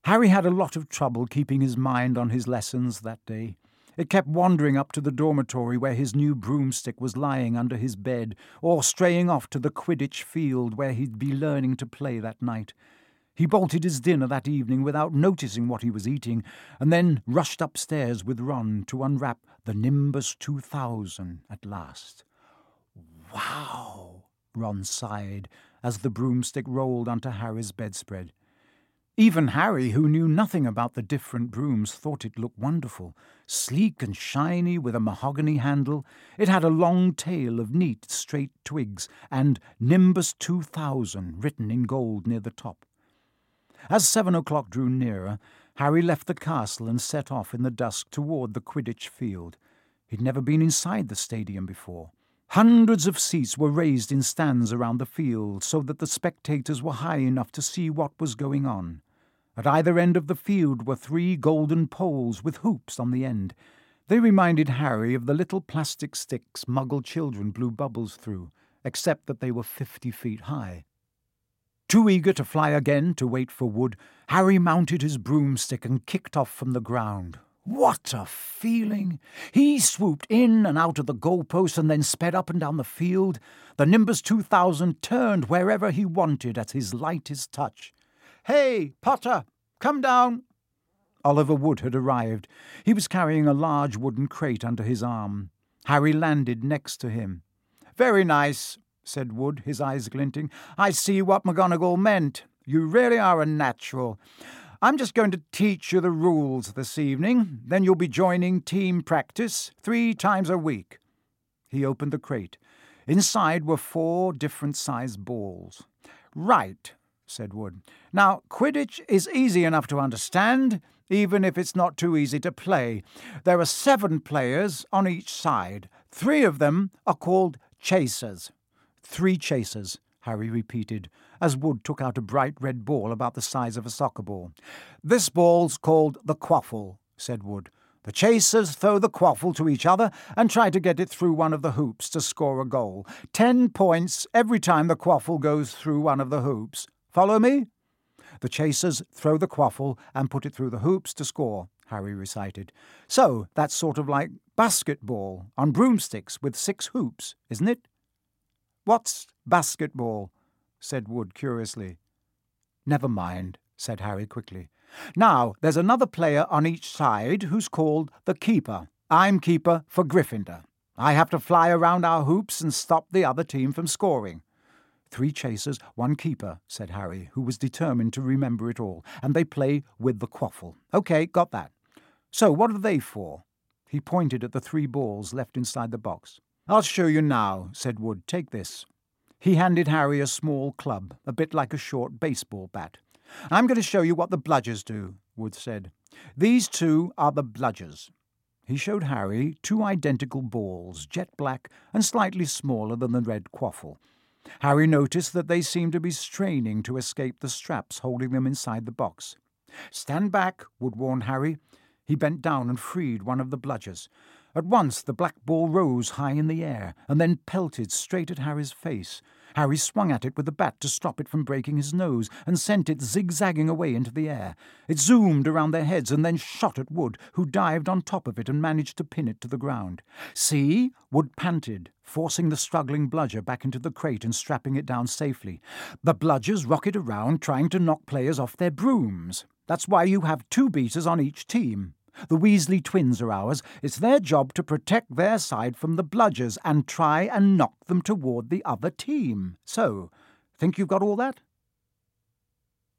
Harry had a lot of trouble keeping his mind on his lessons that day. It kept wandering up to the dormitory where his new broomstick was lying under his bed, or straying off to the Quidditch field where he'd be learning to play that night. He bolted his dinner that evening without noticing what he was eating, and then rushed upstairs with Ron to unwrap the Nimbus 2000 at last. "Wow!" Ron sighed as the broomstick rolled onto Harry's bedspread. Even Harry, who knew nothing about the different brooms, thought it looked wonderful. Sleek and shiny with a mahogany handle, it had a long tail of neat, straight twigs and Nimbus 2000 written in gold near the top. As 7 o'clock drew nearer, Harry left the castle and set off in the dusk toward the Quidditch field. He'd never been inside the stadium before. Hundreds of seats were raised in stands around the field so that the spectators were high enough to see what was going on. At either end of the field were 3 golden poles with hoops on the end. They reminded Harry of the little plastic sticks Muggle children blew bubbles through, except that they were 50 feet high. Too eager to fly again to wait for Wood, Harry mounted his broomstick and kicked off from the ground. What a feeling! He swooped in and out of the goalpost and then sped up and down the field. The Nimbus 2000 turned wherever he wanted at his lightest touch. "Hey, Potter, come down!" Oliver Wood had arrived. He was carrying a large wooden crate under his arm. Harry landed next to him. "Very nice," said Wood, his eyes glinting. "I see what McGonagall meant. You really are a natural. I'm just going to teach you the rules this evening. Then you'll be joining team practice 3 times a week." He opened the crate. Inside were 4 different-sized balls. "Right," said Wood. "Now, Quidditch is easy enough to understand, even if it's not too easy to play. There are 7 players on each side. 3 of them are called chasers." 3 chasers, Harry repeated, as Wood took out a bright red ball about the size of a soccer ball. "This ball's called the quaffle," said Wood. "The chasers throw the quaffle to each other and try to get it through one of the hoops to score a goal. 10 points every time the quaffle goes through one of the hoops. Follow me?" "The chasers throw the quaffle and put it through the hoops to score," Harry recited. "So that's sort of like basketball on broomsticks with 6 hoops, isn't it?" "What's basketball?" said Wood curiously. "Never mind," said Harry quickly. "Now, there's another player on each side who's called the keeper. I'm keeper for Gryffindor. I have to fly around our hoops and stop the other team from scoring." 3 chasers, 1 keeper, said Harry, who was determined to remember it all, "and they play with the quaffle. OK, got that. So what are they for?" He pointed at the 3 balls left inside the box. "I'll show you now," said Wood. "Take this." He handed Harry a small club, a bit like a short baseball bat. "I'm going to show you what the bludgers do," Wood said. "These 2 are the bludgers." He showed Harry 2 identical balls, jet black and slightly smaller than the red quaffle. Harry noticed that they seemed to be straining to escape the straps holding them inside the box. "Stand back," Wood warned Harry. He bent down and freed one of the bludgers. At once the black ball rose high in the air and then pelted straight at Harry's face. Harry swung at it with the bat to stop it from breaking his nose and sent it zigzagging away into the air. It zoomed around their heads and then shot at Wood, who dived on top of it and managed to pin it to the ground. "See?" Wood panted, forcing the struggling bludger back into the crate and strapping it down safely. "The bludgers rocket around trying to knock players off their brooms. That's why you have 2 beaters on each team. The Weasley twins are ours. It's their job to protect their side from the bludgers and try and knock them toward the other team. So, think you've got all that?"